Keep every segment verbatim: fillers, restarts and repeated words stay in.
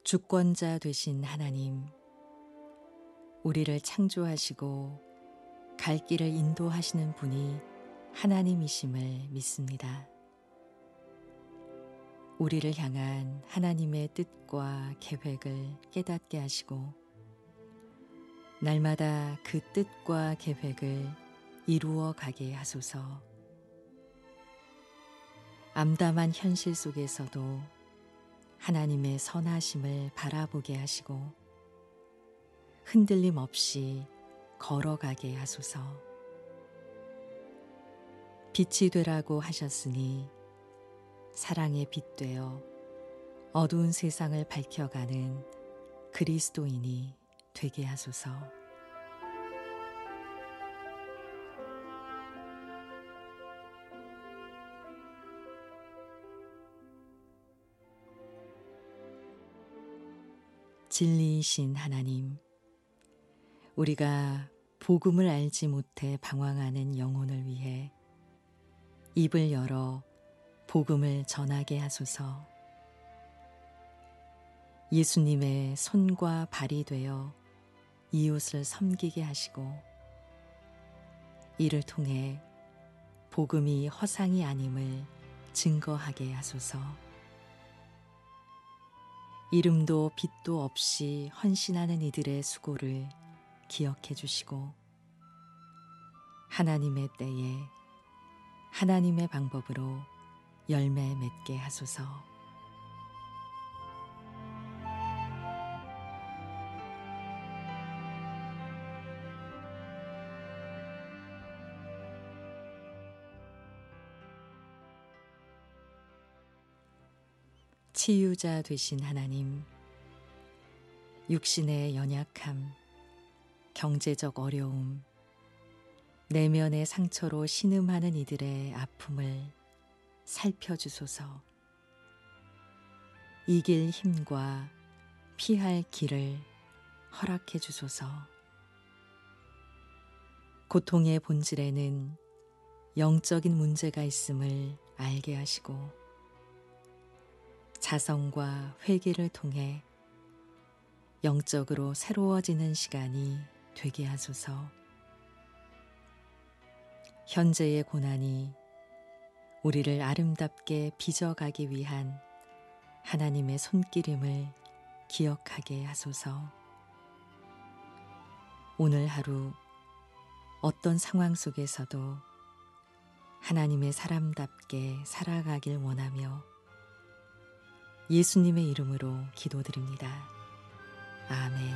주권자 되신 하나님, 우리를 창조하시고 갈 길을 인도하시는 분이 하나님이심을 믿습니다. 우리를 향한 하나님의 뜻과 계획을 깨닫게 하시고 날마다 그 뜻과 계획을 이루어 가게 하소서. 암담한 현실 속에서도 하나님의 선하심을 바라보게 하시고 흔들림 없이 걸어가게 하소서. 빛이 되라고 하셨으니 사랑의 빛 되어 어두운 세상을 밝혀가는 그리스도인이 되게 하소서. 진리이신 하나님, 우리가 복음을 알지 못해 방황하는 영혼을 위해 입을 열어 복음을 전하게 하소서. 예수님의 손과 발이 되어 이웃을 섬기게 하시고 이를 통해 복음이 허상이 아님을 증거하게 하소서. 이름도 빛도 없이 헌신하는 이들의 수고를 기억해 주시고 하나님의 때에 하나님의 방법으로 열매 맺게 하소서. 치유자 되신 하나님, 육신의 연약함, 경제적 어려움, 내면의 상처로 신음하는 이들의 아픔을 살펴주소서. 이길 힘과 피할 길을 허락해 주소서. 고통의 본질에는 영적인 문제가 있음을 알게 하시고 자성과 회개를 통해 영적으로 새로워지는 시간이 되게 하소서. 현재의 고난이 우리를 아름답게 빚어가기 위한 하나님의 손길임을 기억하게 하소서. 오늘 하루 어떤 상황 속에서도 하나님의 사람답게 살아가길 원하며 예수님의 이름으로 기도드립니다. 아멘.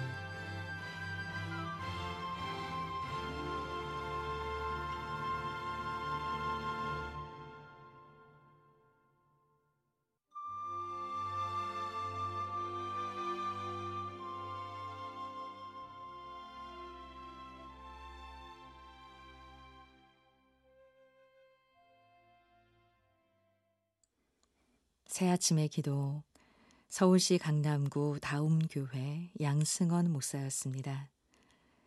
새아침의 기도, 서울시 강남구 다움교회 양승원 목사였습니다.